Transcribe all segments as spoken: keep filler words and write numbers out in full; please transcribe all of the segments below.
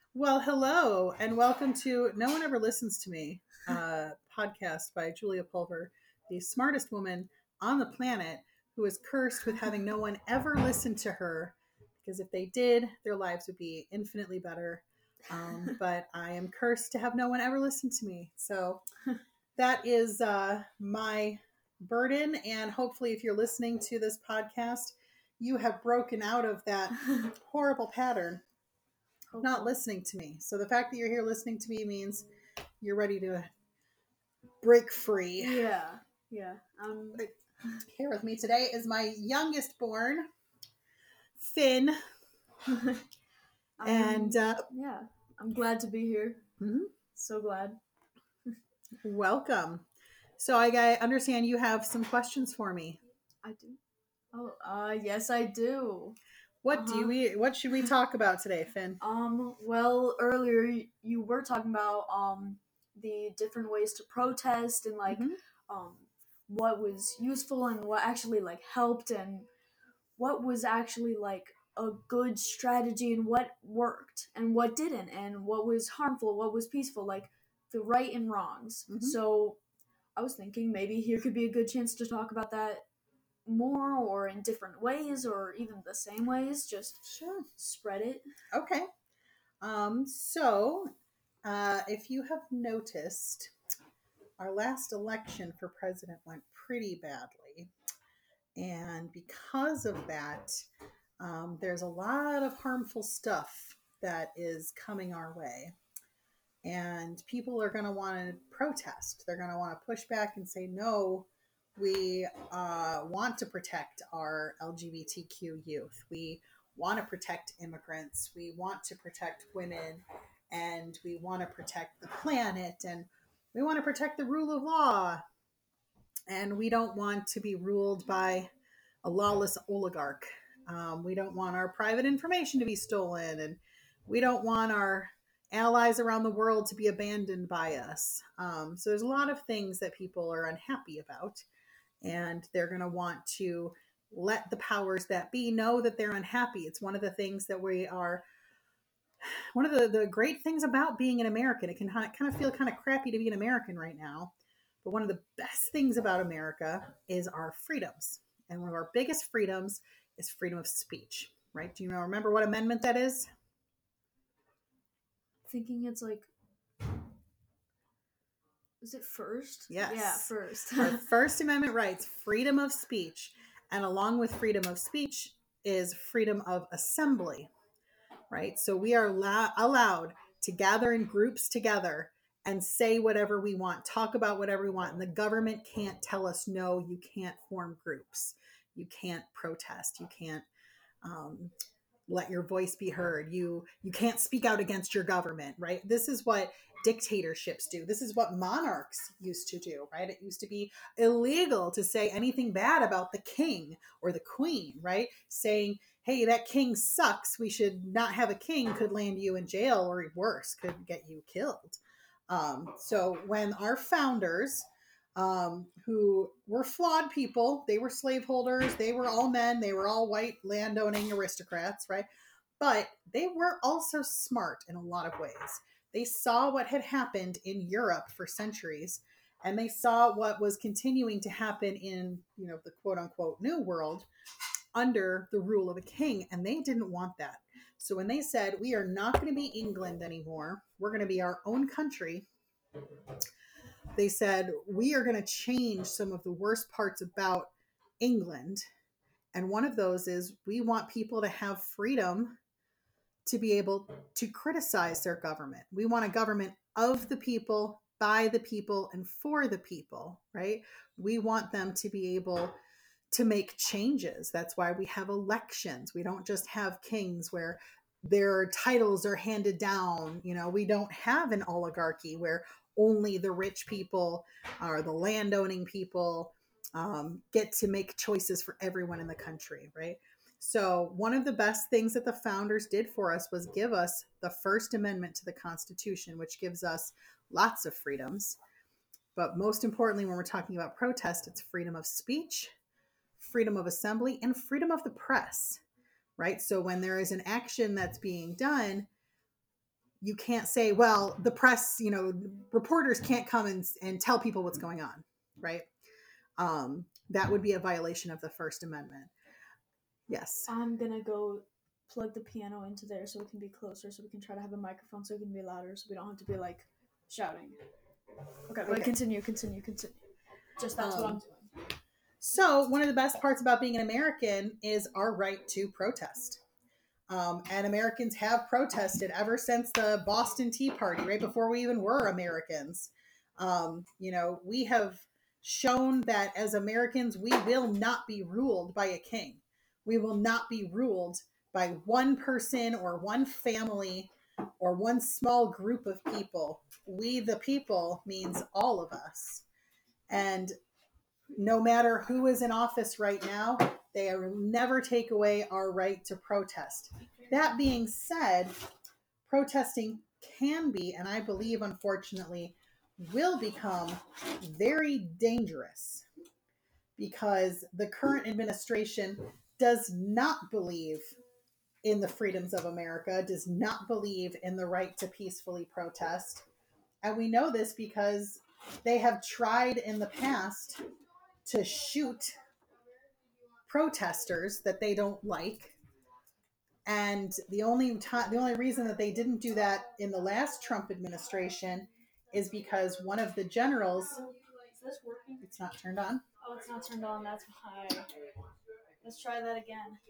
Well, hello, and welcome to No One Ever Listens to Me, uh, podcast by Julia Pulver, the smartest woman on the planet who is cursed with having no one ever listen to her, because if they did, their lives would be infinitely better. Um, but I am cursed to have no one ever listen to me. So that is uh, my burden, and hopefully, if you're listening to this podcast, you have broken out of that horrible pattern not listening to me. So the fact that you're here listening to me means you're ready to break free. Yeah, yeah. Um, Here with me today is my youngest born, Finn. and uh, yeah, I'm glad to be here. Mm-hmm. So glad. Welcome. So I, I understand you have some questions for me. I do. Oh, uh, yes, I do. What uh-huh. do we? What should we talk about today, Finn? Um. Well, earlier you were talking about um the different ways to protest and like mm-hmm. um what was useful and what actually like helped and what was actually like a good strategy and what worked and what didn't and what was harmful, what was peaceful, like the right and wrongs. Mm-hmm. So I was thinking maybe here could be a good chance to talk about that more or in different ways or even the same ways. Just sure. Spread it. Okay. Um, so uh, if you have noticed, our last election for president went pretty badly. And because of that, um, there's a lot of harmful stuff that is coming our way. And people are going to want to protest. They're going to want to push back and say, no, we uh, want to protect our L G B T Q youth. We want to protect immigrants. We want to protect women. And we want to protect the planet. And we want to protect the rule of law. And we don't want to be ruled by a lawless oligarch. Um, we don't want our private information to be stolen, and we don't want our allies around the world to be abandoned by us. Um, so there's a lot of things that people are unhappy about, and they're going to want to let the powers that be know that they're unhappy. It's one of the things that we are, one of the, the great things about being an American. It can kind of feel kind of crappy to be an American right now, but one of the best things about America is our freedoms. And one of our biggest freedoms is freedom of speech, right? Do you remember what amendment that is? Thinking it's like, is it first? Yes. Yeah, first. Our First Amendment rights, freedom of speech. And along with freedom of speech is freedom of assembly, right? So we are la- allowed to gather in groups together and say whatever we want, talk about whatever we want. And the government can't tell us, no, you can't form groups. You can't protest. You can't um, let your voice be heard. You you can't speak out against your government, right? This is what dictatorships do. This is what monarchs used to do, right? It used to be illegal to say anything bad about the king or the queen, right? Saying, hey, that king sucks, we should not have a king, could land you in jail, or worse, could get you killed. Um, so when our founders, um, who were flawed people, they were slaveholders, they were all men, they were all white landowning aristocrats, right? But they were also smart in a lot of ways. They saw what had happened in Europe for centuries, and they saw what was continuing to happen in, you know, the quote unquote new world under the rule of a king, and they didn't want that. So when they said, we are not going to be England anymore, we're going to be our own country, they said, we are going to change some of the worst parts about England. And one of those is we want people to have freedom to be able to criticize their government. We want a government of the people, by the people, and for the people, right? We want them to be able to make changes. That's why we have elections. We don't just have kings where their titles are handed down. You know, we don't have an oligarchy where only the rich people or the landowning people um, get to make choices for everyone in the country, right? So one of the best things that the founders did for us was give us the First Amendment to the Constitution, which gives us lots of freedoms. But most importantly, when we're talking about protest, it's freedom of speech, freedom of assembly, and freedom of the press, right? So when there is an action that's being done, you can't say, well, the press, you know, reporters can't come and, and tell people what's going on, right? Um, that would be a violation of the First Amendment. Yes. I'm gonna go plug the piano into there so it can be closer, so we can try to have a microphone so it can be louder, so we don't have to be like shouting. Okay, but Okay. continue, continue, continue. Just that's Um, what I'm doing. So one of the best parts about being an American is our right to protest. Um, and Americans have protested ever since the Boston Tea Party, right before we even were Americans. Um, you know, we have shown that as Americans, we will not be ruled by a king. We will not be ruled by one person or one family or one small group of people. We, the people, means all of us. And no matter who is in office right now, they will never take away our right to protest. That being said, protesting can be, and I believe unfortunately will become, very dangerous because the current administration does not believe in the freedoms of America, does not believe in the right to peacefully protest. And we know this because they have tried in the past to shoot protesters that they don't like. And the only time, the only reason that they didn't do that in the last Trump administration is because one of the generals. Is this working? It's not turned on. Oh, it's not turned on. That's why. Let's try that again.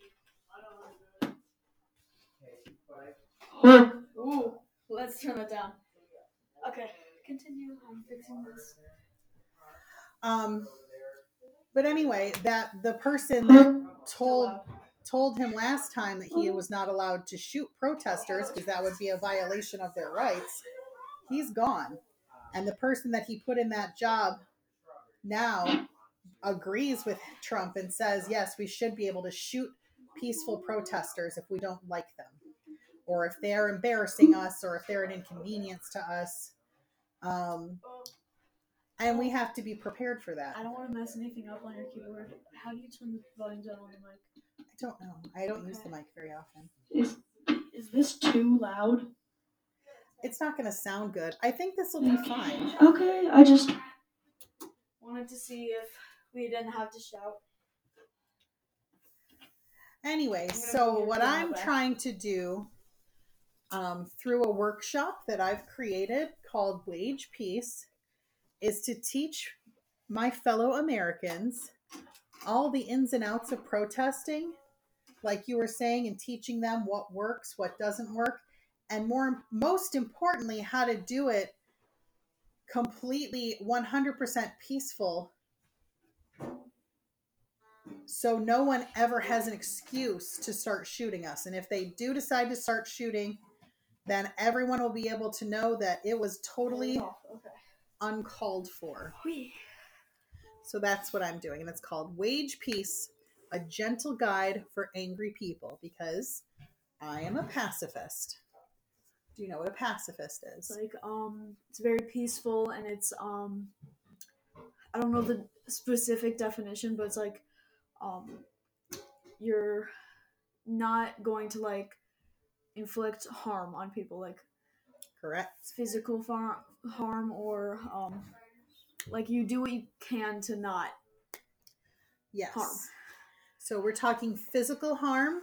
Ooh, let's turn it down. Okay, continue. I'm fixing this. Um, but anyway, that the person that told told him last time that he was not allowed to shoot protesters because that would be a violation of their rights, he's gone. And the person that he put in that job now agrees with Trump and says, yes, we should be able to shoot peaceful protesters if we don't like them, or if they're embarrassing us, or if they're an inconvenience to us. Um, and we have to be prepared for that. I don't want to mess anything up on your keyboard. How do you turn the volume down on the mic? I don't know. I don't use the mic very often. Is is this too loud? It's not going to sound good. I think this will be fine. Okay, I just wanted to see if we didn't have to shout. Anyway, so what I'm trying to do um, through a workshop that I've created called Wage Peace is to teach my fellow Americans all the ins and outs of protesting, like you were saying, and teaching them what works, what doesn't work, and more, most importantly, how to do it completely one hundred percent peaceful, so no one ever has an excuse to start shooting us. And if they do decide to start shooting, then everyone will be able to know that it was totally Oh, okay. uncalled for. Whee. So that's what I'm doing. And it's called Wage Peace, a gentle guide for angry people, because I am a pacifist. Do you know what a pacifist is? It's like, um, it's very peaceful, and it's, um, I don't know the specific definition, but it's like, um, you're not going to, like, inflict harm on people, like, correct, physical far- harm, or, um, like, you do what you can to not yes. harm. So we're talking physical harm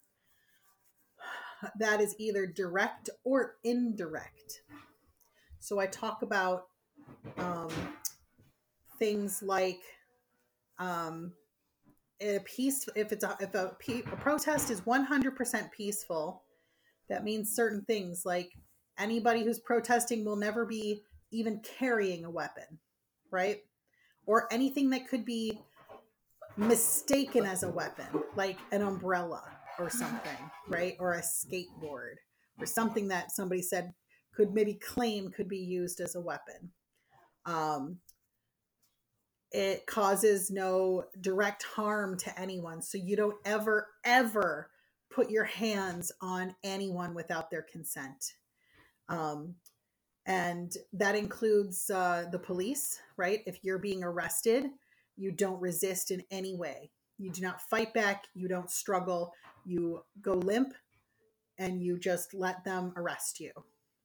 that is either direct or indirect. So I talk about um, things like um, a peace. If it's a, if a, a protest is one hundred percent peaceful, that means certain things like anybody who's protesting will never be even carrying a weapon, right? Or anything that could be mistaken as a weapon, like an umbrella or something, right? Or a skateboard or something that somebody said could maybe claim could be used as a weapon. Um, it causes no direct harm to anyone. So you don't ever, ever put your hands on anyone without their consent. Um, and that includes uh, the police, right? If you're being arrested, you don't resist in any way. You do not fight back. You don't struggle. You go limp and you just let them arrest you.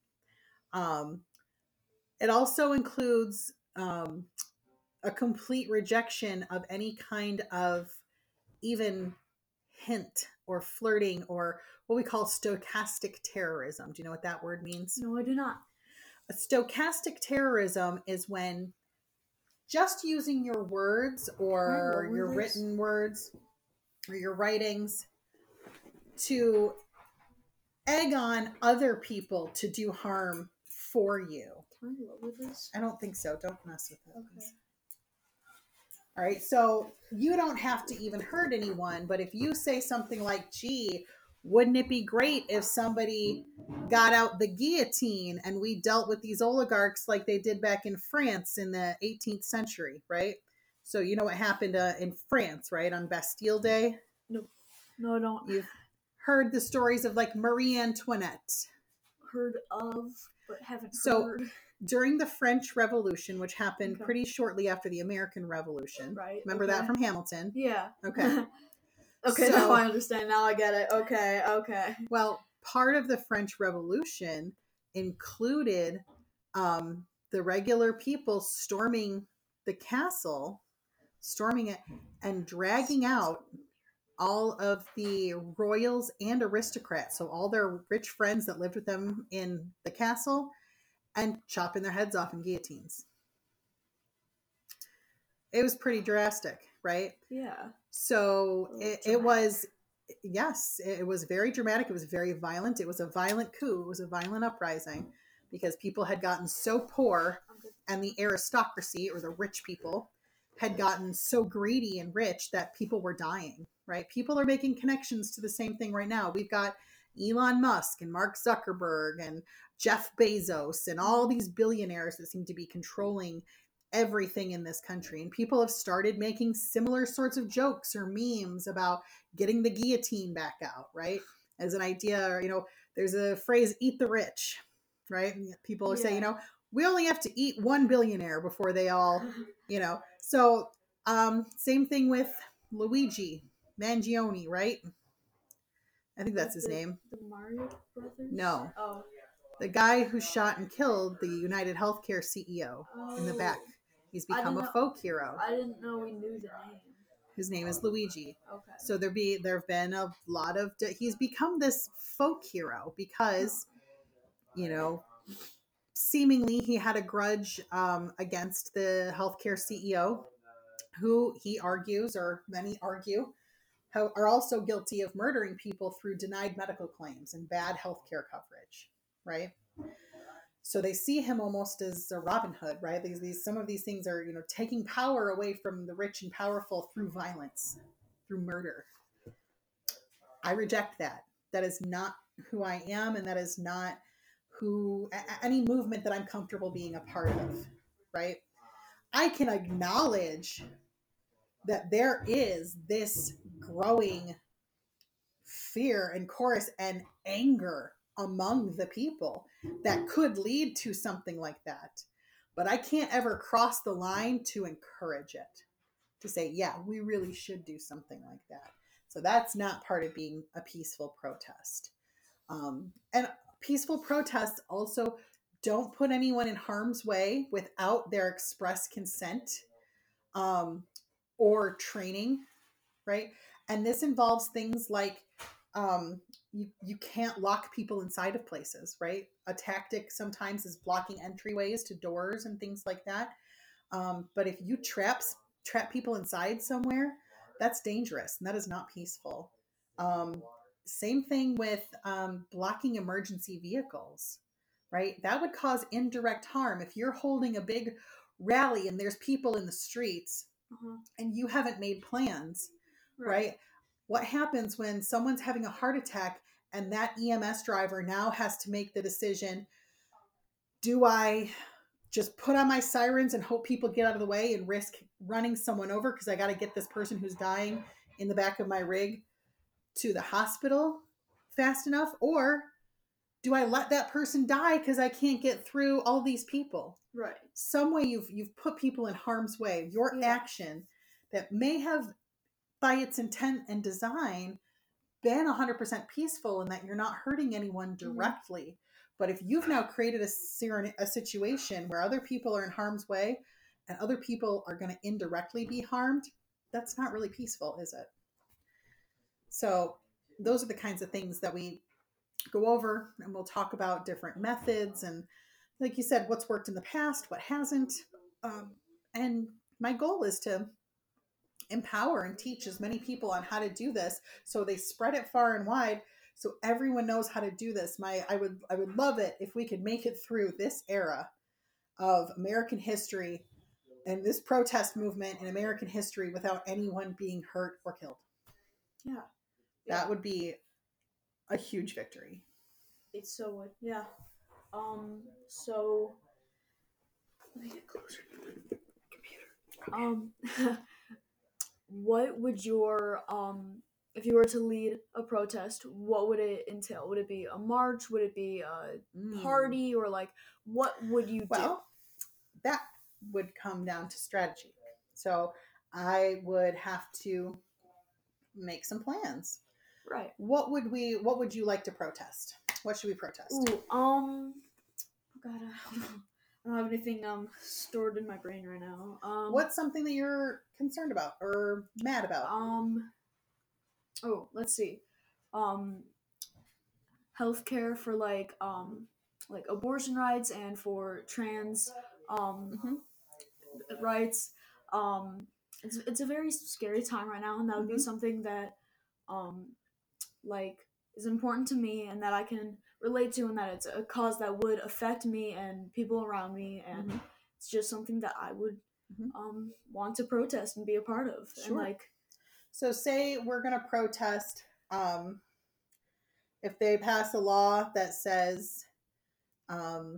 Um, it also includes um, a complete rejection of any kind of even hint or flirting or what we call stochastic terrorism. Do you know what that word means? No, I do not. A stochastic terrorism is when just using your words or your this? written words or your writings to egg on other people to do harm for you. Can I lower this? I don't think so. Don't mess with it. Okay. All right. So you don't have to even hurt anyone, but if you say something like, gee, wouldn't it be great if somebody got out the guillotine and we dealt with these oligarchs like they did back in France in the eighteenth century, right? So you know what happened uh, in France, right, on Bastille Day? No, no, I don't. You've heard the stories of like Marie Antoinette. Heard of, but haven't So, heard. During the French Revolution, which happened Okay. pretty shortly after the American Revolution. Right. Remember okay. that from Hamilton? Yeah. Okay. Okay, So- now I understand. Now I get it. Okay, okay. Well, part of the French Revolution included um, the regular people storming the castle, storming it, and dragging out all of the royals and aristocrats. So all their rich friends that lived with them in the castle and chopping their heads off in guillotines. It was pretty drastic, right? Yeah. So Oh, it, it dramatic. was, yes, it was very dramatic. It was very violent. It was a violent coup. It was a violent uprising because people had gotten so poor and the aristocracy or the rich people had gotten so greedy and rich that people were dying, right? People are making connections to the same thing right now. We've got Elon Musk and Mark Zuckerberg and Jeff Bezos and all these billionaires that seem to be controlling everything in this country. And people have started making similar sorts of jokes or memes about getting the guillotine back out, right? As an idea, or, you know, there's a phrase, eat the rich, right? And people Yeah. say, you know, we only have to eat one billionaire before they all, you know. So um, same thing with Luigi Mangione, right? I think that's his the, name. The Mario Brothers? No. Oh. The guy who shot and killed the United Healthcare C E O oh. in the back. He's I become a didn't folk hero. I didn't know we knew the name. His name is Luigi. Okay. So there be there have been a lot of he's become this folk hero because, you know, seemingly he had a grudge um, against the healthcare C E O, who he argues, or many argue, how, are also guilty of murdering people through denied medical claims and bad healthcare coverage, right? So they see him almost as a Robin Hood, right? These, these, some of these things are, you know, taking power away from the rich and powerful through violence, through murder. I reject that. That is not who I am, and that is not who any movement that I'm comfortable being a part of, right? I can acknowledge that there is this growing fear and chorus and anger among the people that could lead to something like that. But I can't ever cross the line to encourage it, to say, yeah, we really should do something like that. So that's not part of being a peaceful protest. Um, and peaceful protests also don't put anyone in harm's way without their express consent um, or training, right? And this involves things like um, you, you can't lock people inside of places, right? A tactic sometimes is blocking entryways to doors and things like that. Um, but if you trap, trap people inside somewhere, that's dangerous and that is not peaceful. Um, same thing with um, blocking emergency vehicles, right? That would cause indirect harm. If you're holding a big rally and there's people in the streets uh-huh. and you haven't made plans, right. right? What happens when someone's having a heart attack and that E M S driver now has to make the decision, do I just put on my sirens and hope people get out of the way and risk running someone over because I got to get this person who's dying in the back of my rig to the hospital fast enough? Or do I let that person die because I can't get through all these people? Right. Some way you've you've put people in harm's way. Your yeah. action that may have, by its intent and design, been one hundred percent peaceful in that you're not hurting anyone directly. Mm-hmm. But if you've now created a, a situation where other people are in harm's way and other people are going to indirectly be harmed, that's not really peaceful, is it? So those are the kinds of things that we go over, and we'll talk about different methods and, like you said, what's worked in the past, what hasn't. Um, and my goal is to empower and teach as many people on how to do this, so they spread it far and wide, so everyone knows how to do this. My, I would, I would love it if we could make it through this era of American history and this protest movement in American history without anyone being hurt or killed. Yeah. That would be a huge victory. It so would. Yeah. Um, so let me get closer to the computer. Um, what would your, um, if you were to lead a protest, what would it entail? Would it be a march? Would it be a mm. party? Or like, what would you well, do? Well, that would come down to strategy. So I would have to make some plans. Right. What would we, what would you like to protest? What should we protest? Ooh, um, oh God, I don't know. I don't have anything um stored in my brain right now. Um, What's something that you're concerned about or mad about? Um, oh, let's see. Um, healthcare for like um like abortion rights and for trans um mm-hmm. rights. Um, it's it's a very scary time right now, and that would mm-hmm. be something that um like is important to me and that I can relate to, and that it's a cause that would affect me and people around me, and mm-hmm. it's just something that I would mm-hmm. um want to protest and be a part of. Sure. And like, so say we're gonna protest um if they pass a law that says um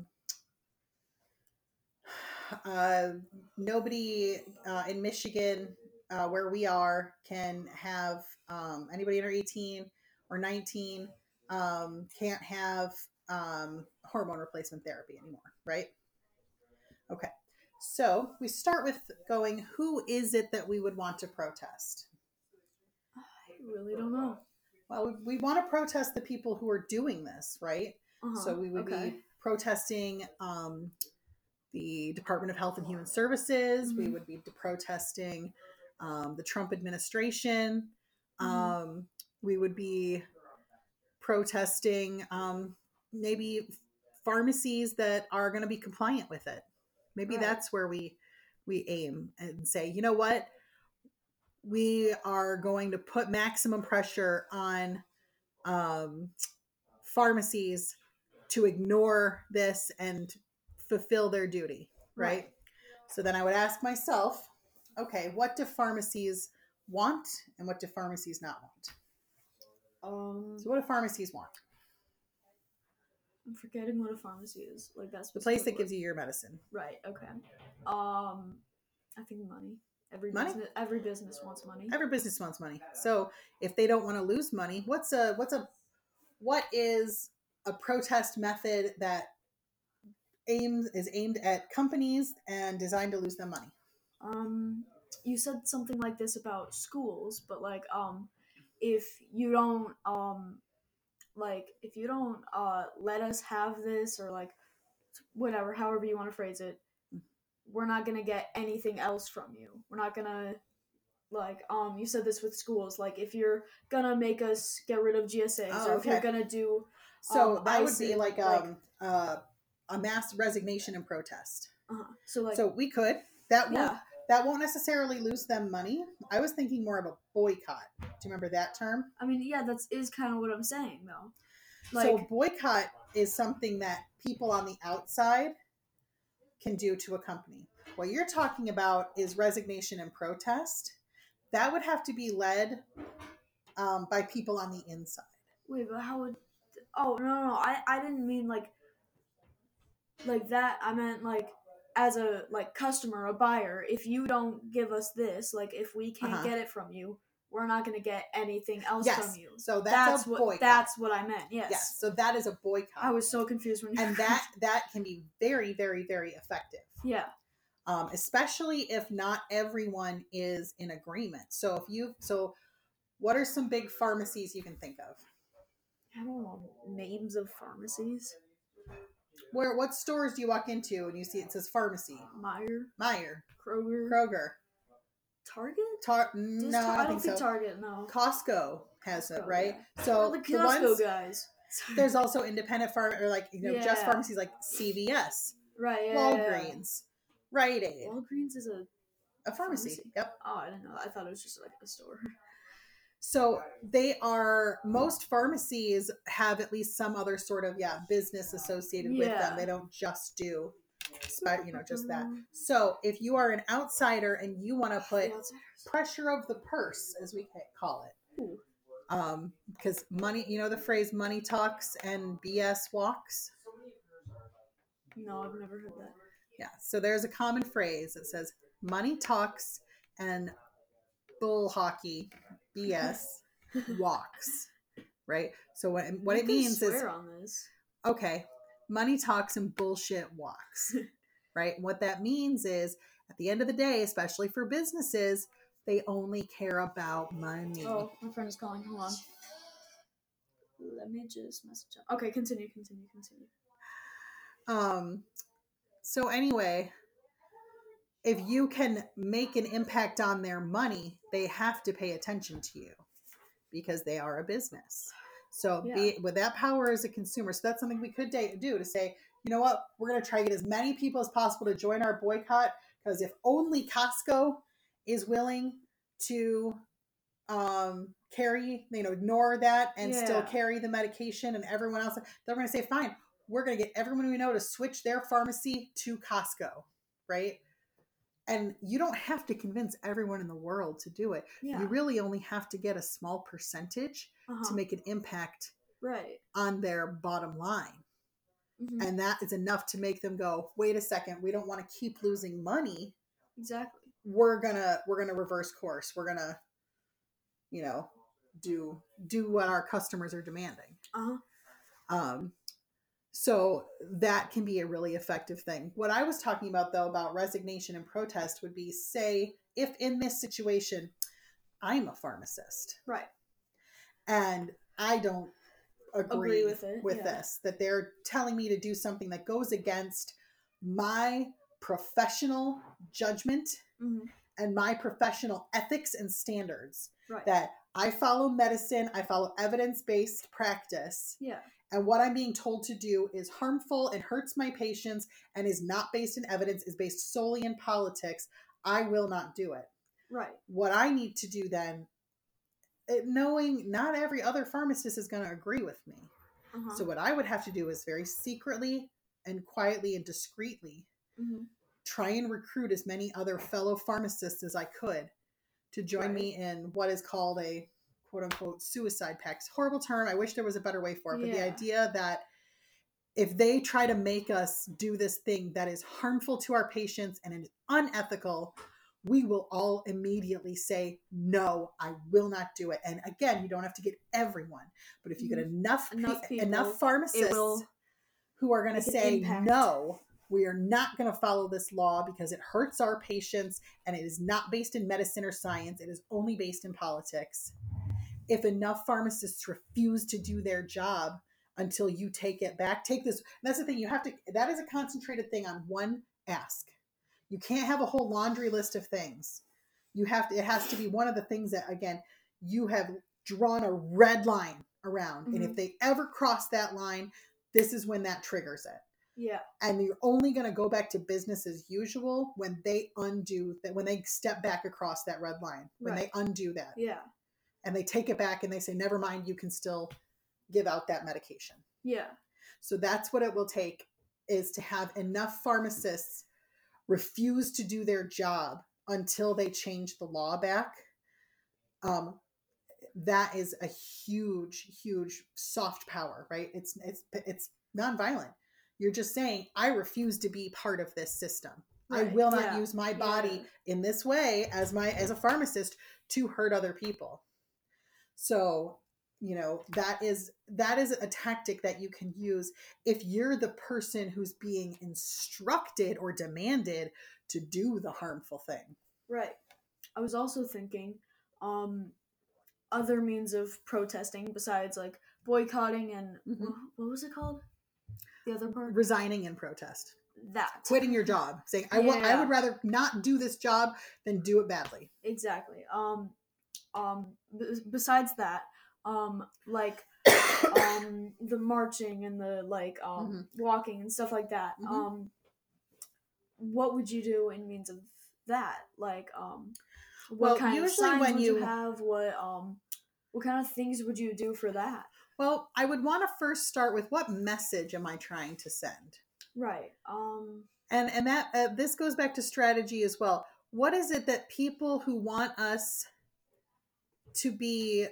uh nobody uh in Michigan uh where we are can have um anybody under eighteen or nineteen um can't have um hormone replacement therapy anymore, right? Okay, so we start with going, who is it that we would want to protest? I really don't know. Well, we, we want to protest the people who are doing this, right? Uh-huh. So we would okay. be protesting um the Department of Health and Human Services. Mm-hmm. We would be protesting um, the Trump administration. Mm-hmm. Um, we would be protesting um, maybe pharmacies that are going to be compliant with it. Maybe right. that's where we we aim and say, you know what? We are going to put maximum pressure on um, pharmacies to ignore this and fulfill their duty, right? right? So then I would ask myself, okay, what do pharmacies want and what do pharmacies not want? Um, so what do pharmacies want? I'm forgetting what a pharmacy is. Like that's the place that word. gives you your medicine. Right. Okay. Um, I think money. Every money? business, every business wants money. Every business wants money. So if they don't want to lose money, what's a what's a what is a protest method that aims is aimed at companies and designed to lose them money? Um, you said something like this about schools, but like, um, if you don't, um, like, if you don't, uh, let us have this, or like, whatever, however you want to phrase it, we're not gonna get anything else from you. We're not gonna, like, um, you said this with schools, like, if you're gonna make us get rid of G S As, oh, or if okay. you're gonna do, so um, that would be like, um, like, uh, a mass resignation and protest. Uh-huh. So like, so we could, that yeah. won't, that won't necessarily lose them money. I was thinking more of a boycott. Do you remember that term? I mean, yeah, that's is kind of what I'm saying though. Like, so boycott is something that people on the outside can do to a company. What you're talking about is resignation and protest. That would have to be led um, by people on the inside. Wait, but how would, oh, no, no, no, I, I didn't mean like, like that. I meant like, as a like customer, a buyer, if you don't give us this, like if we can't uh-huh. get it from you, we're not going to get anything else yes. from you. So that's, that's a what boycott. That's what I meant. Yes. Yes. So that is a boycott. I was so confused when you and that that can be very, very, very effective. Yeah. Um, especially if not everyone is in agreement. So if you so What are some big pharmacies you can think of? I don't know names of pharmacies. Where what stores do you walk into and you see it says pharmacy? Meyer, Meyer, Kroger, Kroger, Target. Tar- Does no, Tar- I I don't don't think think so. Target. No. Costco has it, Costco, right? yeah. So We're the the Costco ones, guys. there's also independent farm or like you know just Yeah. pharmacies like C V S, Right. Yeah, Walgreens, Rite Aid, yeah. Walgreens is a a pharmacy. pharmacy. Yep. Oh, I didn't know. I thought it was just like a store. So they are most pharmacies have at least some other sort of yeah business associated with Yeah. them. They don't just do you know just that. So if you are an outsider and you want to put pressure of the purse, as we call it, Ooh. um, because money, you know the phrase "money talks and B S walks." No, I've never heard that. Yeah. So there's a common phrase that says "money talks" and bull hockey B S walks, right? So what what You it can means swear is on this. okay, money talks and bullshit walks, right? What that means is at the end of the day, especially for businesses, they only care about money. Oh, my friend is calling. Hold on. Let me just message him. Okay, continue, continue, continue. Um. So anyway, if you can make an impact on their money, they have to pay attention to you because they are a business. So Yeah. be with that power as a consumer. So that's something we could do to say, you know what, we're going to try to get as many people as possible to join our boycott, because if only Costco is willing to um, carry, you know, ignore that and Yeah. still carry the medication, and everyone else, they're going to say, fine, we're going to get everyone we know to switch their pharmacy to Costco, right? And you don't have to convince everyone in the world to do it. Yeah. You really only have to get a small percentage Uh-huh. to make an impact right. on their bottom line. Mm-hmm. And that is enough to make them go, wait a second, we don't want to keep losing money. Exactly. We're gonna we're gonna reverse course. We're gonna, you know, do do what our customers are demanding. Uh-huh. Um So that can be a really effective thing. What I was talking about, though, about resignation and protest would be, say, if in this situation, I'm a pharmacist. Right. And I don't agree, agree with, it, with yeah. this, that they're telling me to do something that goes against my professional judgment mm-hmm. and my professional ethics and standards. Right. That I follow medicine, I follow evidence-based practice. Yeah. And what I'm being told to do is harmful and hurts my patients and is not based in evidence, is based solely in politics. I will not do it. Right. What I need to do then, knowing not every other pharmacist is going to agree with me. Uh-huh. So what I would have to do is very secretly and quietly and discreetly mm-hmm. try and recruit as many other fellow pharmacists as I could to join right. me in what is called a quote unquote suicide pact. Horrible term. I wish there was a better way for it. But yeah. the idea that if they try to make us do this thing that is harmful to our patients and is unethical, we will all immediately say, no, I will not do it. And again, you don't have to get everyone, but if you get enough, enough, pe- people, enough pharmacists who are going to say, no, we are not going to follow this law because it hurts our patients and it is not based in medicine or science. It is only based in politics. If enough pharmacists refuse to do their job until you take it back, take this. That's the thing. You have to, that is a concentrated thing on one ask. You can't have a whole laundry list of things. You have to, it has to be one of the things that, again, you have drawn a red line around. Mm-hmm. And if they ever cross that line, this is when that triggers it. Yeah. And you're only going to go back to business as usual when they undo that, when they step back across that red line, when right. they undo that. Yeah. And they take it back and they say, never mind, you can still give out that medication. Yeah. So that's what it will take, is to have enough pharmacists refuse to do their job until they change the law back. Um, that is a huge, huge soft power, right? It's, it's, it's nonviolent. You're just saying, I refuse to be part of this system. Right. I will not yeah. use my body yeah. in this way as my, as a pharmacist to hurt other people. So, you know, that is, that is a tactic that you can use if you're the person who's being instructed or demanded to do the harmful thing. Right. I was also thinking, um, other means of protesting besides like boycotting and Mhm. wh- what was it called? The other part? Resigning in protest. That. Quitting your job. Saying, I, wa- I Yeah. would rather not do this job than do it badly. Exactly. Um, um, b- besides that, um, like, um, the marching and the like, um, Mhm. walking and stuff like that. Mhm. Um, what would you do in means of that? Like, um, what Well, kind of usually signs when would you you- have? What, um, what kind of things would you do for that? Well, I would want to first start with what message am I trying to send? Right. Um, And and that uh, this goes back to strategy as well. What is it that people who want us to be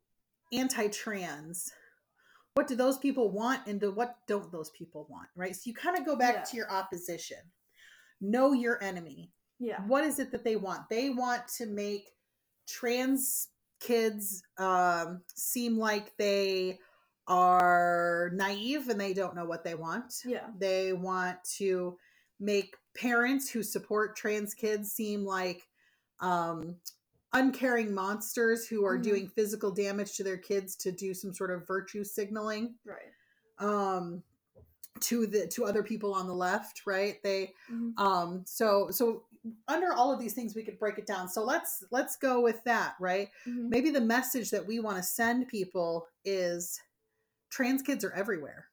anti-trans, what do those people want and do, what don't those people want, right? So you kind of go back Yeah. to your opposition. Know your enemy. yeah. What is it that they want? They want to make trans kids um, seem like they are naive and they don't know what they want. Yeah. They want to make parents who support trans kids seem like um, uncaring monsters who are Mhm. doing physical damage to their kids to do some sort of virtue signaling. Right. Um, to the to other people on the left, right? They Mhm. um so so under all of these things we could break it down. So let's let's go with that, right? Mhm. Maybe the message that we want to send people is trans kids are everywhere.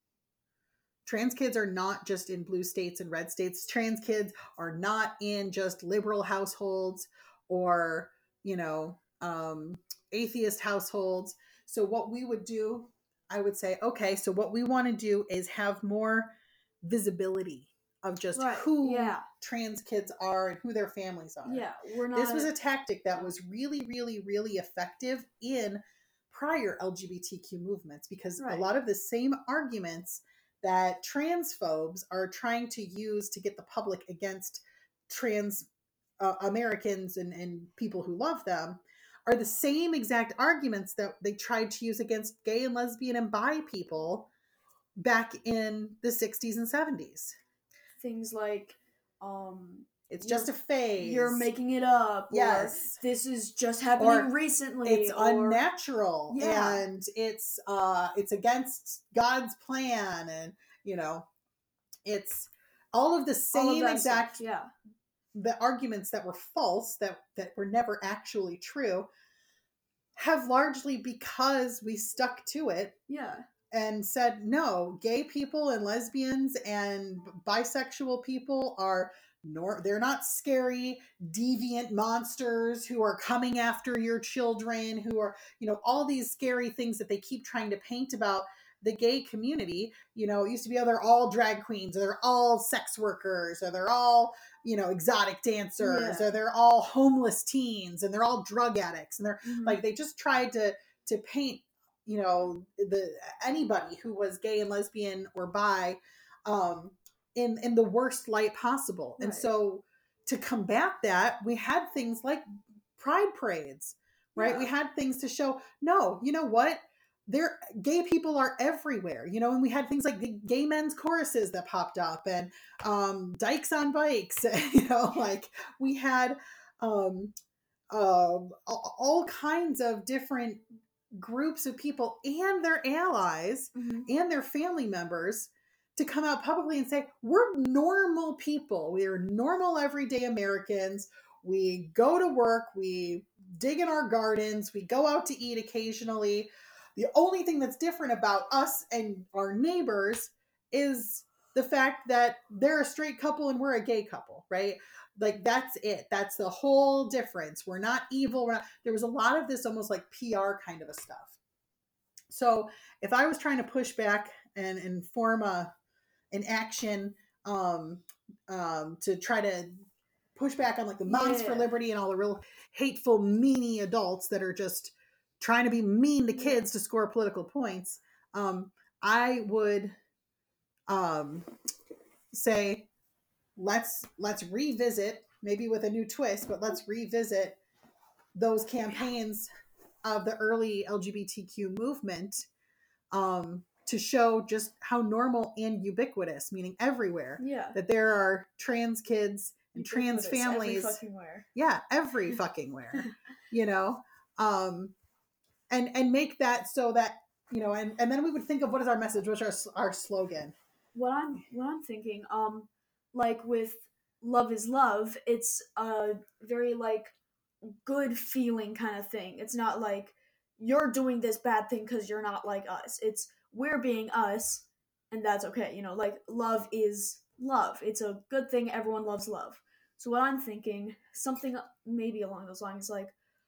Trans kids are not just in blue states and red states. Trans kids are not in just liberal households or, you know, um, atheist households. So what we would do, I would say, okay, so what we want to do is have more visibility of just Right, who yeah. trans kids are and who their families are. Yeah. We're not. This was a tactic that was really, really, really effective in prior L G B T Q movements because Right. a lot of the same arguments that transphobes are trying to use to get the public against trans uh, Americans and, and people who love them are the same exact arguments that they tried to use against gay and lesbian and bi people back in the sixties and seventies. Things like, um, It's You're- just a phase. you're making it up. Yes. Or this is just happening Or recently. it's or, unnatural Yeah. and it's uh it's against God's plan, and you know it's all of the all of same that exact stuff, Yeah. the arguments that were false, that that were never actually true, have largely, because we stuck to it Yeah. and said, no, gay people and lesbians and bisexual people are nor they're not scary, deviant monsters who are coming after your children, who are, you know, all these scary things that they keep trying to paint about the gay community. You know, it used to be, oh, they're all drag queens, or they're all sex workers, or they're all, you know, exotic dancers, Yeah. or they're all homeless teens, and they're all drug addicts, and they're Mhm. like, they just tried to to paint, you know, the anybody who was gay and lesbian or bi um in in the worst light possible. And Right. so to combat that, we had things like pride parades, right? Yeah. We had things to show, no, you know what? There gay people are everywhere, you know, and we had things like the gay men's choruses that popped up, and um dykes on bikes, you know, like we had um uh, all kinds of different groups of people and their allies Mhm. and their family members to come out publicly and say, we're normal people. We are normal everyday Americans. We go to work, we dig in our gardens, we go out to eat occasionally. The only thing that's different about us and our neighbors is the fact that they're a straight couple and we're a gay couple, right? Like that's it. That's the whole difference. We're not evil. We're not, there was a lot of this almost like P R kind of a stuff. So if I was trying to push back and, and form a an action um, um, to try to push back on like the Moms for Yeah. Liberty and all the real hateful, meanie adults that are just trying to be mean to kids to score political points, um, I would um, say, let's let's revisit, maybe with a new twist, but let's revisit those campaigns of the early L G B T Q movement um, to show just how normal and ubiquitous, meaning everywhere, Yeah. that there are trans kids and trans Ubiquitous, families. Every fucking where. Yeah, every fucking where, you know. Um, and and make that so that, you know, and and then we would think of what is our message, what's our our slogan. What I'm what I'm thinking, um, like with love is love, it's a very like good feeling kind of thing. It's not like you're doing this bad thing because you're not like us. It's we're being us, and that's okay. You know, like love is love. It's a good thing. Everyone loves love. So what I'm thinking, something maybe along those lines, like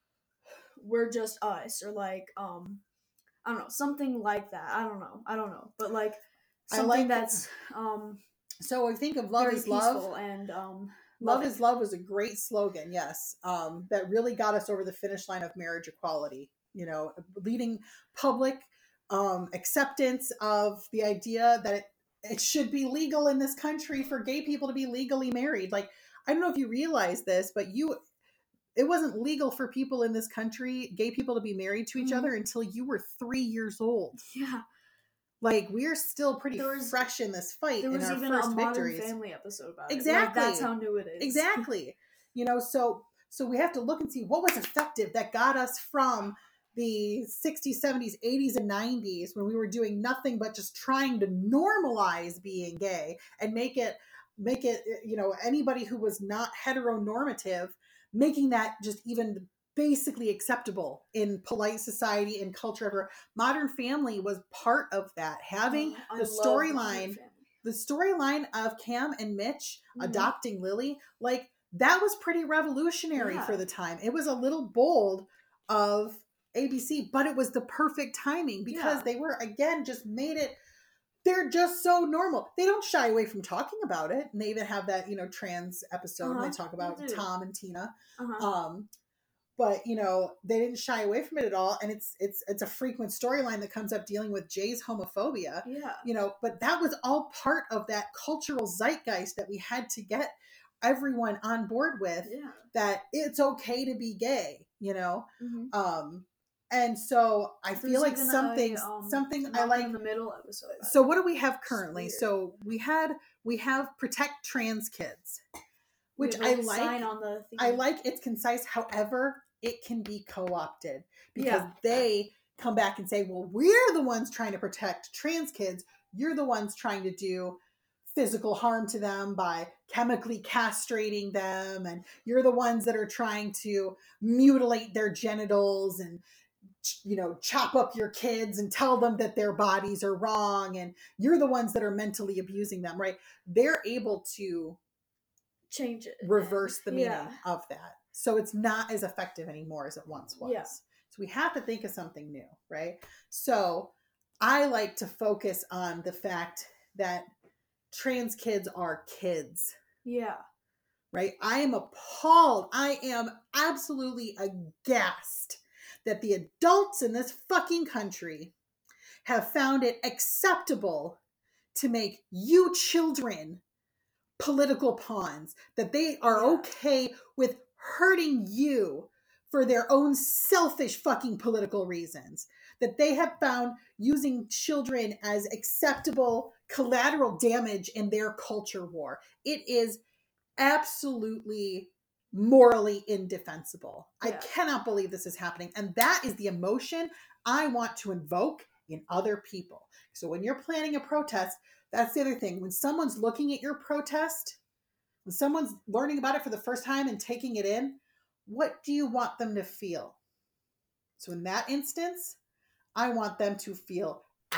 we're just us, or like um, I don't know, something like that. I don't know. I don't know, but like I something like that's um So I think of love very is peaceful love. and um Love loving. is love was a great slogan, yes, um, that really got us over the finish line of marriage equality. You know, leading public um, acceptance of the idea that it, it should be legal in this country for gay people to be legally married. Like, I don't know if you realize this, but you, it wasn't legal for people in this country, gay people, to be married to each Mhm. other until you were three years old. Yeah. Like, we're still pretty There was- fresh in this fight. There in was our even first a Modern victories. Family episode about Exactly. it. Like, that's how new it is. Exactly. You know, so so we have to look and see what was effective that got us from the sixties, seventies, eighties, and nineties when we were doing nothing but just trying to normalize being gay and make it make it, you know, anybody who was not heteronormative, making that just even basically acceptable in polite society and culture ever. Modern Family was part of that, having Oh, I the love Modern storyline Family. the storyline of Cam and Mitch Mhm. adopting Lily, like that was pretty revolutionary Yeah. for the time. It was a little bold of A B C, but it was the perfect timing because Yeah. they were, again, just made it, they're just so normal. They don't shy away from talking about it. And they even have that, you know, trans episode Uh-huh. when they talk about They do. Tom and Tina. Uh-huh. Um, but you know, they didn't shy away from it at all, and it's it's it's a frequent storyline that comes up dealing with Jay's homophobia. Yeah. You know, but that was all part of that cultural zeitgeist that we had to get everyone on board with. Yeah. That it's okay to be gay. You know, Mhm. um, and so I There's feel like even something a, um, something a I Malcolm like. in the Middle episode. about So it. what do we have It's currently? weird. So we had we have protect trans kids, We which have a I like. sign on the thing. I like it's concise. However, it can be co-opted because Yeah. they come back and say, well, we're the ones trying to protect trans kids. You're the ones trying to do physical harm to them by chemically castrating them. And you're the ones that are trying to mutilate their genitals and, you know, chop up your kids and tell them that their bodies are wrong. And you're the ones that are mentally abusing them, right? They're able to change it. reverse the and- meaning yeah. of that. So it's not as effective anymore as it once was. Yeah. So we have to think of something new, right? So I like to focus on the fact that trans kids are kids, Yeah. right? I am appalled. I am absolutely aghast that the adults in this fucking country have found it acceptable to make you children political pawns, that they are Yeah. okay with hurting you for their own selfish fucking political reasons, that they have found using children as acceptable collateral damage in their culture war. It is absolutely morally indefensible. I Yeah. cannot believe this is happening. And that is the emotion I want to invoke in other people. So when you're planning a protest, that's the other thing. When someone's looking at your protest, when someone's learning about it for the first time and taking it in, what do you want them to feel? So in that instance, I want them to feel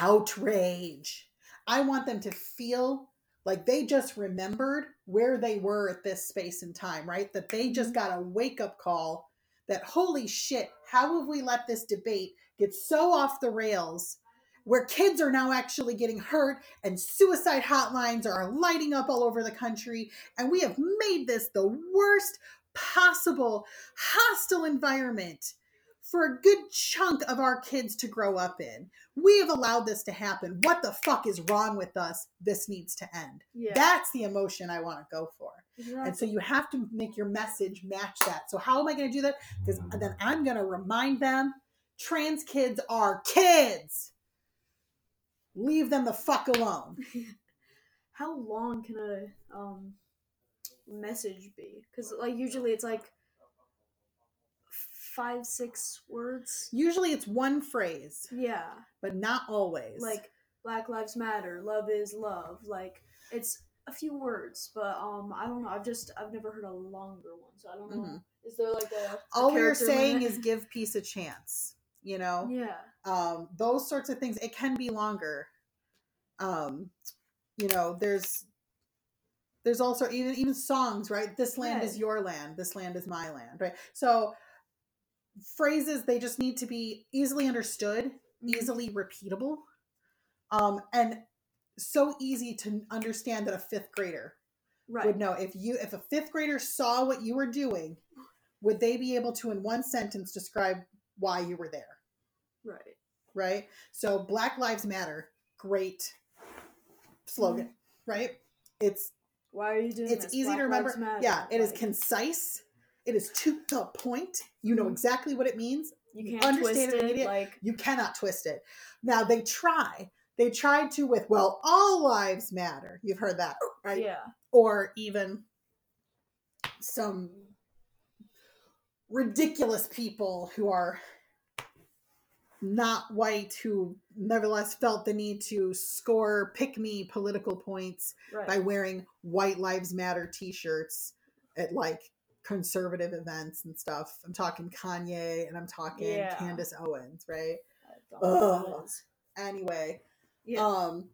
outrage. I want them to feel like they just remembered where they were at this space and time, right? That they just Mhm. got a wake up call that, holy shit, how have we let this debate get so off the rails where kids are now actually getting hurt and suicide hotlines are lighting up all over the country. And we have made this the worst possible hostile environment for a good chunk of our kids to grow up in. We have allowed this to happen. What the fuck is wrong with us? This needs to end. Yeah. That's the emotion I want to go for. Exactly. And so you have to make your message match that. So how am I going to do that? Because then I'm going to remind them trans kids are kids. Leave them the fuck alone. How long can a um message be? Because like usually it's like five, six words. Usually it's one phrase. Yeah. But not always. Like, Black Lives Matter, love is love. Like, it's a few words, but um, I don't know. I've just, I've never heard a longer one, so I don't know. Mm-hmm. Is there like a, a all we're character saying limit? is give peace a chance, you know? Yeah. Um, those sorts of things. It can be longer. Um, you know, there's there's also even even songs, right? This land Right. is your land. This land is my land, right? So phrases, they just need to be easily understood, Mhm. easily repeatable, um, and so easy to understand that a fifth grader Right. would know. If you if a fifth grader saw what you were doing, would they be able to in one sentence describe why you were there? Right. Right? So Black Lives Matter, great slogan, mm-hmm. right? It's why are you doing it's this? easy Black to remember. Lives Matter. Yeah, it like, is concise. It is to the point. You know exactly what it means. You can't understand twist it, it. Like you cannot twist it. Now they try. They tried to with well, all lives matter. You've heard that, right? Yeah. Or even some ridiculous people who are not white who nevertheless felt the need to score pick-me political points right. by wearing White Lives Matter t-shirts at like conservative events and stuff. I'm talking Kanye and I'm talking yeah. Candace Owens, right? Ugh. Anyway, yeah. um,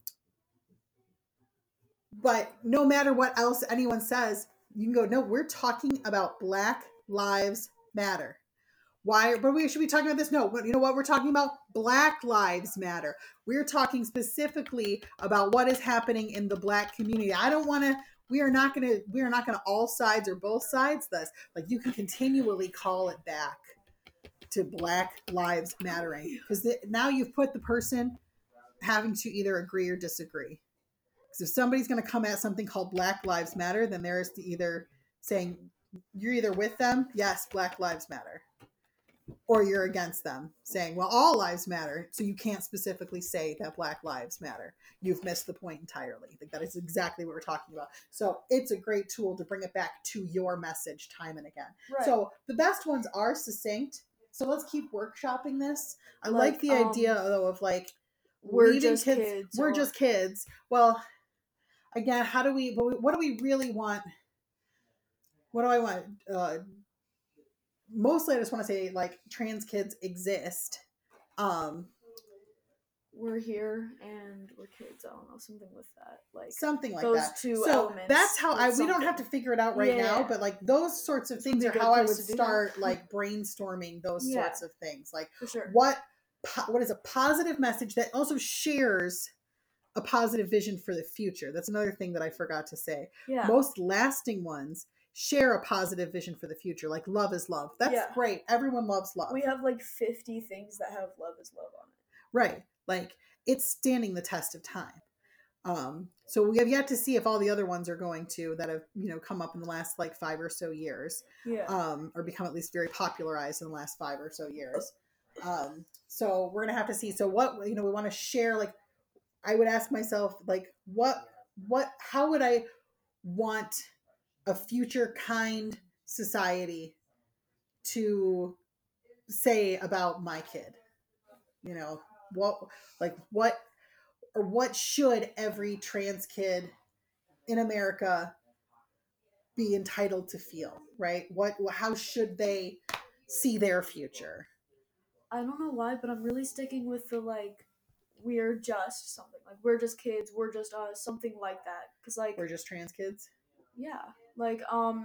but no matter what else anyone says, you can go, no, we're talking about Black Lives Matter. Why? But we should be talking about this. No, you know what? We're talking about Black Lives Matter. We're talking specifically about what is happening in the Black community. I don't want to. We are not going to. We are not going to all sides or both sides this. Like you can continually call it back to Black Lives Mattering because now you've put the person having to either agree or disagree. Because if somebody's going to come at something called Black Lives Matter, then there's the either saying you're either with them, yes, Black Lives Matter. Or you're against them, saying, well, all lives matter. So you can't specifically say that Black Lives Matter. You've missed the point entirely. I think that is exactly what we're talking about. So it's a great tool to bring it back to your message time and again. Right. So the best ones are succinct. So let's keep workshopping this. I like, like the um, idea, though, of like, we're just kids. kids we're or... just kids. Well, again, how do we, what do we really want? What do I want? Uh, Mostly I just want to say like trans kids exist. Um we're here and we're kids. I don't know, something with that. Like something like those that. two so elements. That's how I something. We don't have to figure it out right yeah. now, but like those sorts of things are how I would start like brainstorming those yeah. sorts of things. Like For sure. what what is a positive message that also shares a positive vision for the future. That's another thing that I forgot to say. Yeah. Most lasting ones share a positive vision for the future. Like love is love. That's yeah. great. Everyone loves love. We have like fifty things that have love is love on it. Right. Like it's standing the test of time. Um, so we have yet to see if all the other ones are going to that have, you know, come up in the last like five or so years. Yeah. Um, or become at least very popularized in the last five or so years. Um, so we're going to have to see. So what, you know, we want to share, like, I would ask myself, like, what, what, how would I want a future kind society to say about my kid? You know, what, like what, or what should every trans kid in America be entitled to feel, right? What, how should they see their future? I don't know why, but I'm really sticking with the, like, we're just something. Like, we're just kids, we're just us, something like that. Because, like... We're just trans kids? Yeah. Like, um...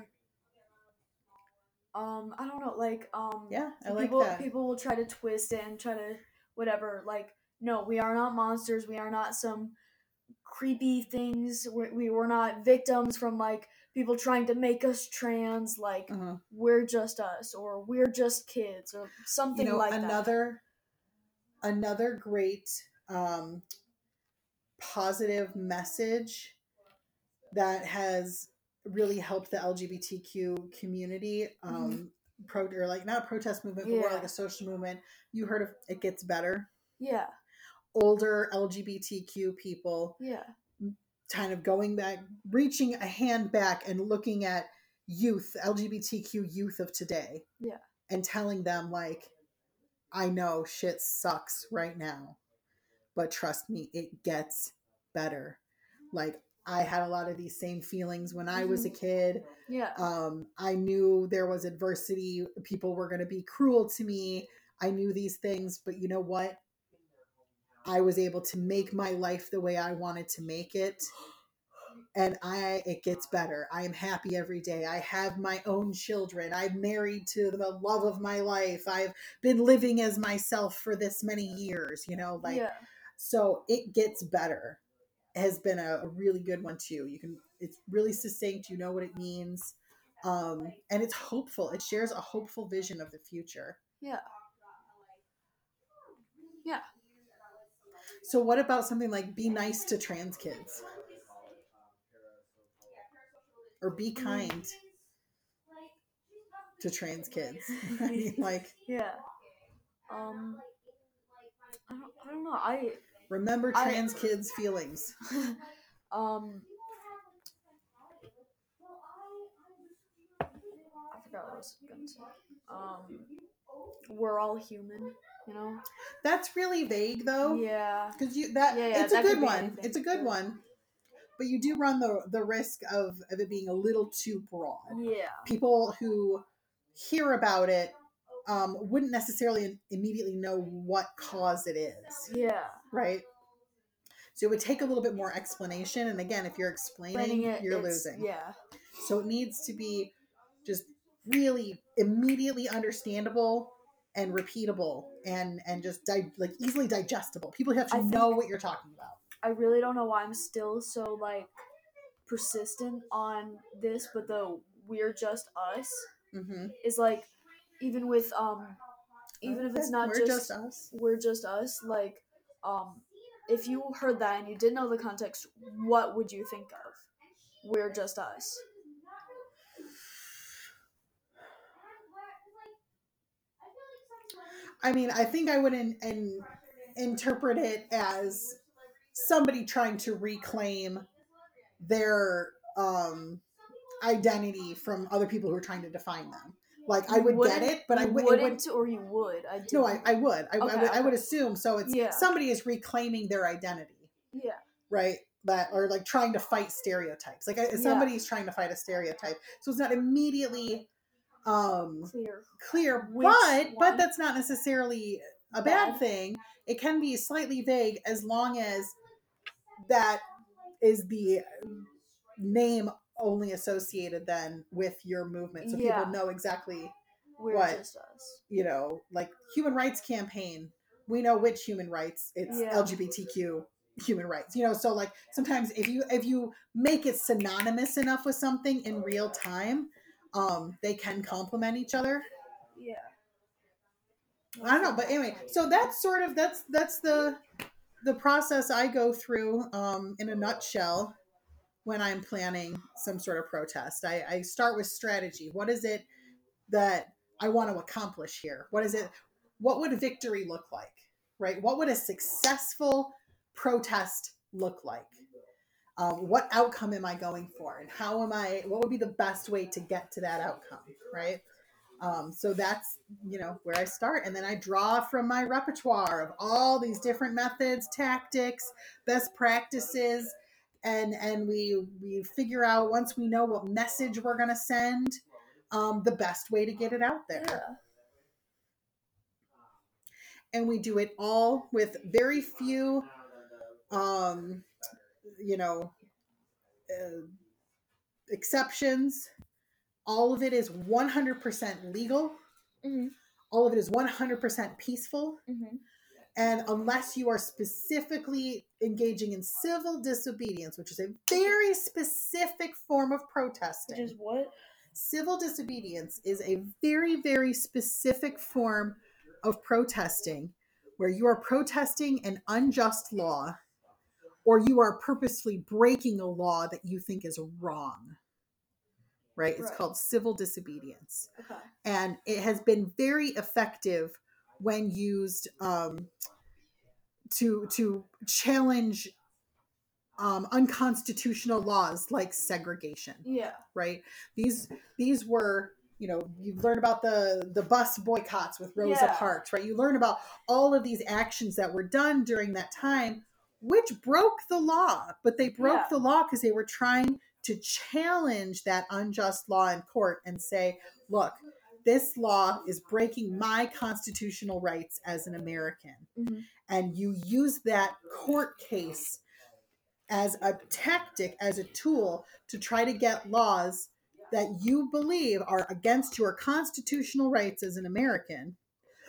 Um, I don't know, like, um... Yeah, I like people, that. People will try to twist it and try to... Whatever. Like, no, we are not monsters. We are not some creepy things. We, we were not victims from, like, people trying to make us trans. Like, uh-huh. we're just us. Or we're just kids. Or something you know, like another, that. Another great... Um, positive message that has really helped the L G B T Q community, um, mm-hmm. pro or like not a protest movement, but yeah. more like a social movement. You heard of It Gets Better? Yeah. Older L G B T Q people, yeah, kind of going back, reaching a hand back and looking at youth, L G B T Q youth of today. Yeah. and telling them like, I know shit sucks right now, but trust me, it gets better. Like, I had a lot of these same feelings when I was a kid. Yeah. Um, I knew there was adversity. People were going to be cruel to me. I knew these things, but you know what? I was able to make my life the way I wanted to make it. And I, it gets better. I am happy every day. I have my own children. I'm married to the love of my life. I've been living as myself for this many years, you know, like, Yeah. so it gets better has been a, a really good one too. You can, it's really succinct. You know what it means. Um, and it's hopeful. It shares a hopeful vision of the future. Yeah. Yeah. So what about something like be nice to trans kids? Or be kind to trans kids. I mean, like, yeah. Um, I don't, I don't know. I remember trans I, kids' feelings. um, I forgot what I was gonna say. Um, we're all human, you know. That's really vague, though. Yeah. Because you that yeah, yeah, it's that a good one. Anything. It's a good one. But you do run the the risk of, of it being a little too broad. Yeah. People who hear about it um, wouldn't necessarily immediately know what cause it is. Yeah. Right? So it would take a little bit more explanation. And again, if you're explaining, it, you're losing. Yeah. So it needs to be just really immediately understandable and repeatable and, and just di- like easily digestible. People have to I know what you're talking about. I really don't know why I'm still so like persistent on this, but the "we're just us" mm-hmm. is like, even with um, even okay. if it's not we're just, just us, we're just us. Like, um, if you heard that and you didn't know the context, what would you think of? We're just us. I mean, I think I would in, in, interpret it as somebody trying to reclaim their um, identity from other people who are trying to define them. Like, I would get it, but I w- wouldn't, would, or you would. I no, I, I would. I, okay, I would. okay. I would assume. So it's yeah. somebody is reclaiming their identity. Yeah. Right. That or like trying to fight stereotypes. Like somebody's yeah. trying to fight a stereotype. So it's not immediately um, clear. Clear, Which but one? but that's not necessarily a bad, bad thing. It can be slightly vague as long as that is the name only associated then with your movement, so yeah. people know exactly We're what just us. You know, like human rights campaign. We know which human rights. It's yeah. L G B T Q human rights. You know, so like sometimes if you if you make it synonymous enough with something in real time, um, they can complement each other. Yeah. I don't know, but anyway, so that's sort of that's that's the the process I go through um, in a nutshell when I'm planning some sort of protest. I, I start with strategy. What is it that I want to accomplish here? What is it? What would victory look like? Right? What would a successful protest look like? Um, what outcome am I going for? And how am I, what would be the best way to get to that outcome? Right? Um, so that's, you know, where I start. And then I draw from my repertoire of all these different methods, tactics, best practices. And, and we, we figure out, once we know what message we're going to send, um, the best way to get it out there. Yeah. And we do it all with very few, um, you know, uh, exceptions. All of it is one hundred percent legal. Mm-hmm. All of it is one hundred percent peaceful. Mm-hmm. And unless you are specifically engaging in civil disobedience, which is a very specific form of protesting. Which is what? Civil disobedience is a very, very specific form of protesting where you are protesting an unjust law or you are purposely breaking a law that you think is wrong. Right? It's right. called civil disobedience. Okay. And it has been very effective when used um, to to challenge um, unconstitutional laws like segregation. Yeah. Right? These these were you know, you learn about the the bus boycotts with Rosa Yeah. Parks, right? You learn about all of these actions that were done during that time, which broke the law, but they broke Yeah. the law because they were trying to challenge that unjust law in court and say, look, this law is breaking my constitutional rights as an American. Mm-hmm. And you use that court case as a tactic, as a tool to try to get laws that you believe are against your constitutional rights as an American,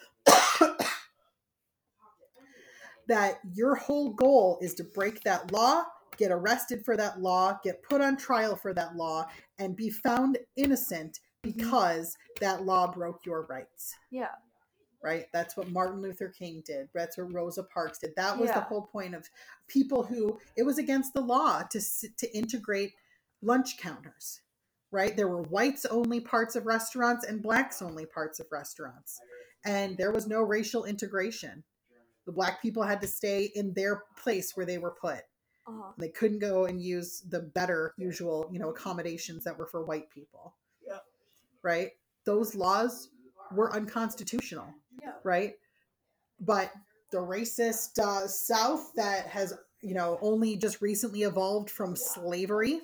that your whole goal is to break that law, get arrested for that law, get put on trial for that law, and be found innocent because mm-hmm. that law broke your rights. Yeah. Right? That's what Martin Luther King did. That's what Rosa Parks did. That was yeah. the whole point of people who, it was against the law to to integrate lunch counters. Right? There were whites only parts of restaurants and blacks only parts of restaurants. And there was no racial integration. The black people had to stay in their place where they were put. Uh-huh. They couldn't go and use the better usual, you know, accommodations that were for white people. Yeah. Right? Those laws were unconstitutional. Yeah. Right? But the racist uh, South that has, you know, only just recently evolved from slavery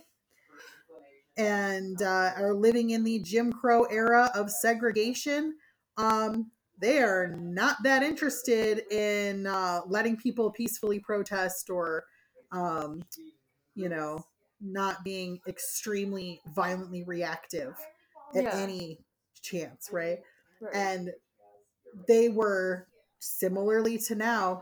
and uh, are living in the Jim Crow era of segregation, um, they are not that interested in uh, letting people peacefully protest or, um, you know, not being extremely violently reactive at yeah. any chance, right? right? And they were, similarly to now,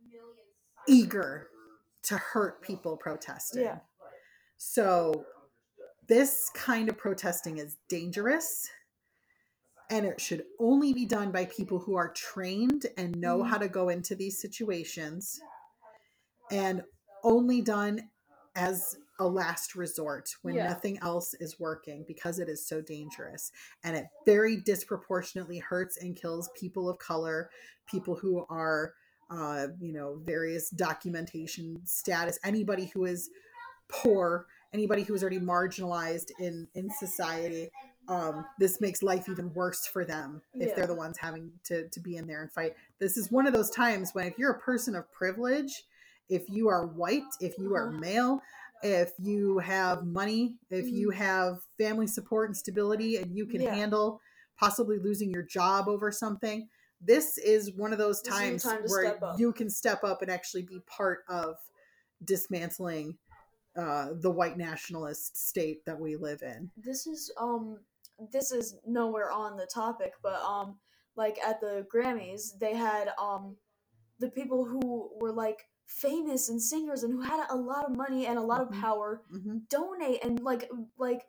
eager to hurt people protesting. Yeah. So this kind of protesting is dangerous, and it should only be done by people who are trained and know mm. how to go into these situations, and only done as a last resort when yeah. nothing else is working, because it is so dangerous, and it very disproportionately hurts and kills people of color, people who are uh, you know, various documentation status, anybody who is poor, anybody who is already marginalized in in society. Um, this makes life even worse for them if yeah. they're the ones having to to be in there and fight. This is one of those times when, if you're a person of privilege, if you are white, if you are male, if you have money, if you have family support and stability, and you can yeah. handle possibly losing your job over something, this is one of those times time where you can step up and actually be part of dismantling uh, the white nationalist state that we live in. This is um this is nowhere on the topic, but um like at the Grammys, they had um the people who were like famous and singers and who had a lot of money and a lot mm-hmm. of power mm-hmm. donate and like like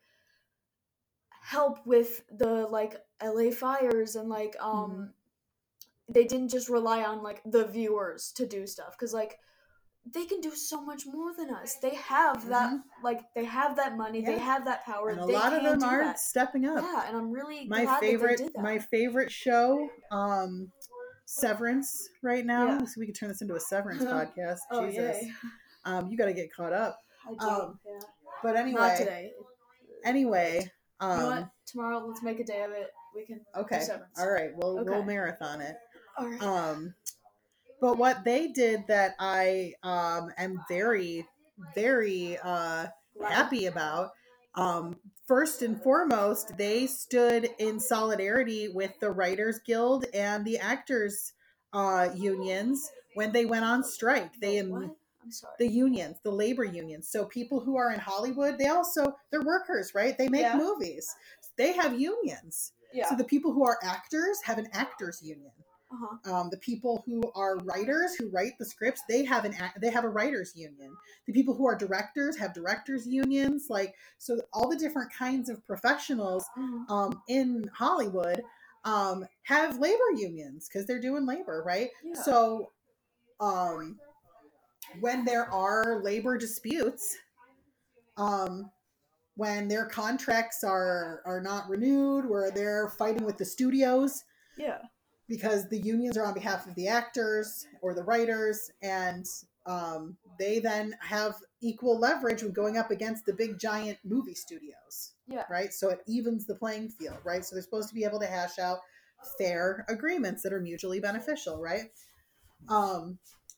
help with the like L A fires, and like um mm-hmm. they didn't just rely on like the viewers to do stuff, because like they can do so much more than us. They have that, mm-hmm. like they have that money. Yeah. They have that power. And a they lot of them are that. stepping up. Yeah, and I'm really my glad favorite. that they did that. My favorite show, um, Severance, right now. Yeah. So we could turn this into a Severance podcast. Oh, Jesus, yay. um, you got to get caught up. I do. Um, yeah. But anyway, not today. Anyway, um, you know what? Tomorrow, let's make a day of it. We can. Okay. Do Severance. All right. We'll okay. we'll marathon it. All right. Um. But what they did that I um, am very, very uh, happy about, um, first and foremost, they stood in solidarity with the Writers Guild and the Actors uh, unions when they went on strike. They the what? I'm sorry. The unions, the labor unions. So people who are in Hollywood, they also, they're workers, right? They make yeah. movies. They have unions. Yeah. So the people who are actors have an actors union. Uh-huh. Um, the people who are writers, who write the scripts, they have an they have a writers union. The people who are directors have directors unions. Like, so all the different kinds of professionals uh-huh. um, in Hollywood um, have labor unions because they're doing labor, right? Yeah. So um, when there are labor disputes, um, when their contracts are are not renewed, where they're fighting with the studios, yeah. because the unions are on behalf of the actors or the writers, and um, they then have equal leverage when going up against the big giant movie studios. Yeah. Right. So it evens the playing field. Right. So they're supposed to be able to hash out fair agreements that are mutually beneficial. Right. Um,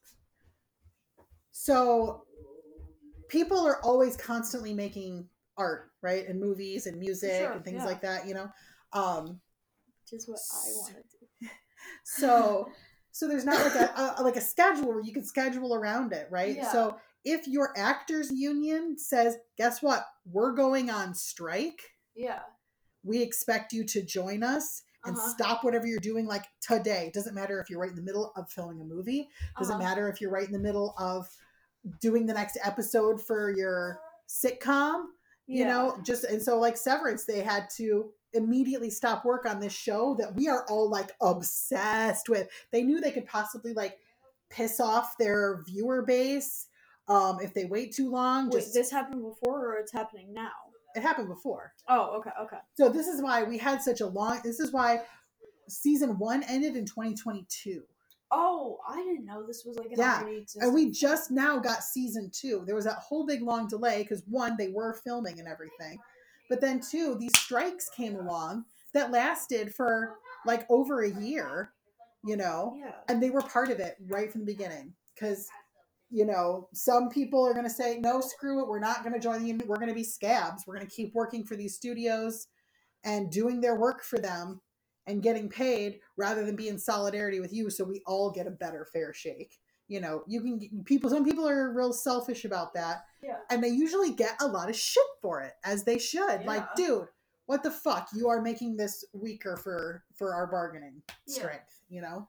so people are always constantly making art, right, and movies and music Sure, and things yeah. like that, you know. Um, Which is what I want to do. so, so there's not like a, a like a schedule where you can schedule around it, right? Yeah. So if your actors union says, "Guess what? We're going on strike. Yeah. We expect you to join us." And Uh-huh. stop whatever you're doing, like today. Doesn't matter if you're right in the middle of filming a movie. Doesn't Uh-huh. matter if you're right in the middle of doing the next episode for your sitcom, you Yeah. know, just, and so like Severance, they had to immediately stop work on this show that we are all like obsessed with. They knew they could possibly like piss off their viewer base um if they wait too long. Wait, Just this happened before or it's happening now? it happened before. Oh, okay, okay. So this is why we had such a long, this is why season one ended in twenty twenty-two. Oh, I didn't know this was like an Yeah, already existing and we thing. just now got season two. There was that whole big long delay because one, they were filming and everything, but then two, these strikes came along that lasted for like over a year, you know, Yeah. and they were part of it right from the beginning because, you know, some people are going to say, no, screw it, we're not going to join the union, we're going to be scabs, we're going to keep working for these studios and doing their work for them and getting paid rather than be in solidarity with you so we all get a better fair shake. You know, you can people some people are real selfish about that. Yeah. And they usually get a lot of shit for it, as they should. Yeah. Like, dude, what the fuck? You are making this weaker for for our bargaining strength, yeah. You know?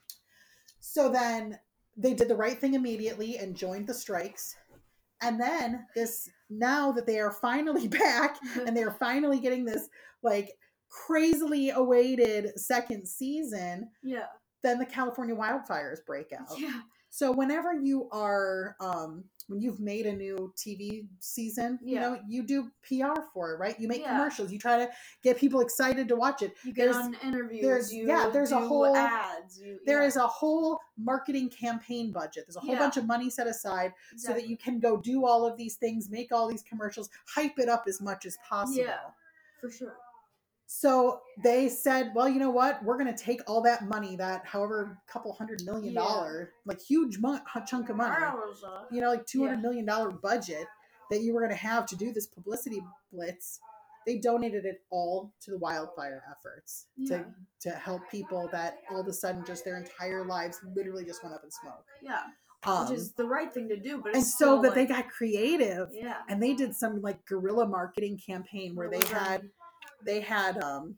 So then they did the right thing immediately and joined the strikes. And then this, now that they are finally back and they are finally getting this like crazily awaited second season, yeah, then the California wildfires break out. Yeah. So whenever you are, um, when you've made a new T V season, yeah. you know, you do P R for it, right? You make yeah. commercials. You try to get people excited to watch it. You get there's, on interviews. There's, you yeah, there's do a whole ads. You, There yeah. is a whole marketing campaign budget. There's a whole yeah. bunch of money set aside exactly. so that you can go do all of these things, make all these commercials, hype it up as much as possible. Yeah, for sure. So they said, well, you know what? We're going to take all that money, that however couple hundred million dollar, yeah. like huge mo- chunk of money, was, uh, you know, like two hundred yeah. million dollar budget that you were going to have to do this publicity blitz. They donated it all to the wildfire efforts yeah. to, to help people that all of a sudden just their entire lives literally just went up in smoke. Yeah. Um, Which is the right thing to do, but it's and so still, but like, they got creative, yeah. and they did some like guerrilla marketing campaign where they had they had um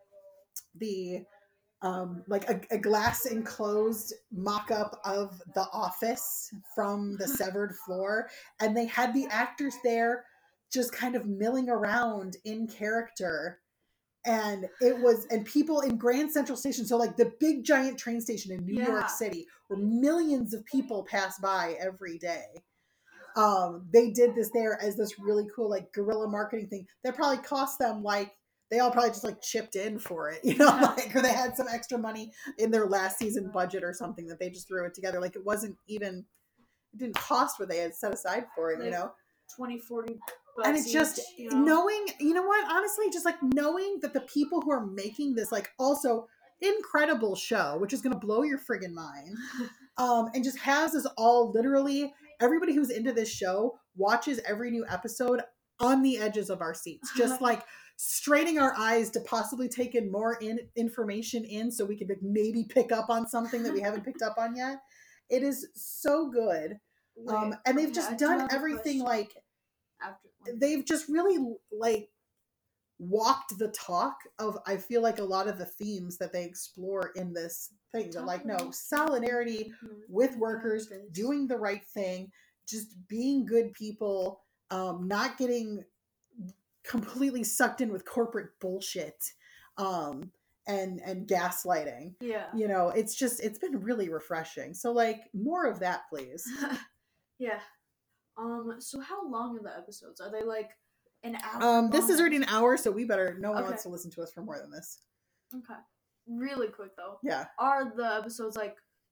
the um like a, a glass enclosed mock-up of The Office from the severed floor, and they had the actors there just kind of milling around in character. And it was, and people in Grand Central Station, so like the big giant train station in New yeah. York City, where millions of people pass by every day. Um, they did this there as this really cool, like, guerrilla marketing thing that probably cost them, like, they all probably just, like, chipped in for it, you know, yeah. like, or they had some extra money in their last season budget or something that they just threw it together. Like, it wasn't even, it didn't cost what they had set aside for it, like, you know? twenty, forty And it's just each, you know? knowing, you know what, honestly, just like knowing that the people who are making this like also incredible show, which is going to blow your friggin' mind, um, and just has us all literally, everybody who's into this show watches every new episode on the edges of our seats, just like straining our eyes to possibly take in more in information in so we can maybe pick up on something that we haven't picked up on yet. It is so good. Wait, um, and they've yeah, just I done everything like, After, they've just really like walked the talk of, I feel like, a lot of the themes that they explore in this thing. They're like, no, solidarity with workers, doing the right thing, just being good people, um, not getting completely sucked in with corporate bullshit, um, and and gaslighting. Yeah. You know, it's just, it's been really refreshing. So like, more of that, please. Yeah. Um, so how long are the episodes? Are they like an hour? Um, this is already long? an hour, so we better, no one Okay. wants to listen to us for more than this. Okay. Really quick though. Yeah. Are the episodes like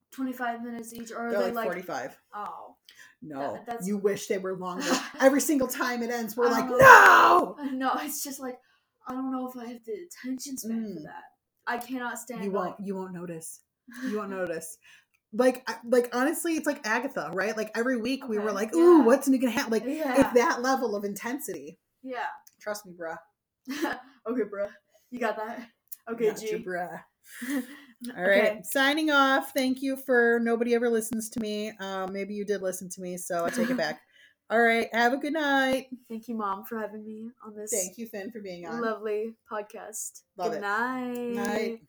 twenty-five minutes each, or are They're they like, like forty-five. Oh, No, that, that's you wish they were longer. Every single time it ends, we're I like, don't no! No, it's just like, I don't know if I have the attention span Mm. for that. I cannot stand You won't. like, You won't notice. You won't notice. Like, I- like honestly, it's like Agatha, right? Like every week we were Okay, like, "Ooh, yeah. what's gonna happen?" Like, Yeah. it's that level of intensity. Yeah. Trust me, bruh. Okay, bruh. You got that? Okay, Got G. your bruh. All Okay. right, signing off. Thank you for nobody ever listens to me. Um, maybe you did listen to me, so I take it back. All right, have a good night. Thank you, Mom, for having me on this Thank you, Finn, for being on. lovely podcast. Love Good it. night. Night.